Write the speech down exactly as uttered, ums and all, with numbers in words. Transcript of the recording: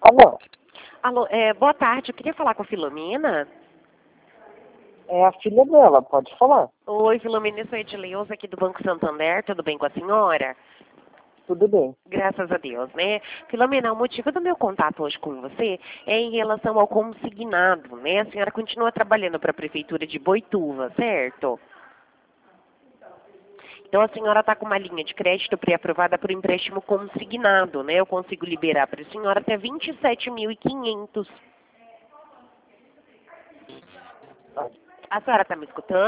Alô, Alô, é, boa tarde, eu queria falar com a Filomena. é a filha dela, pode falar. Oi, Filomena, eu sou a Edileuza aqui do Banco Santander, tudo bem com a senhora? Tudo bem. Graças a Deus, né? Filomena, o motivo do meu contato hoje com você é em relação ao consignado, né? A senhora continua trabalhando para a Prefeitura de Boituva, certo? Então a senhora está com uma linha de crédito pré-aprovada por empréstimo consignado, né? Eu consigo liberar para a senhora até vinte e sete mil e quinhentos. A senhora está me escutando?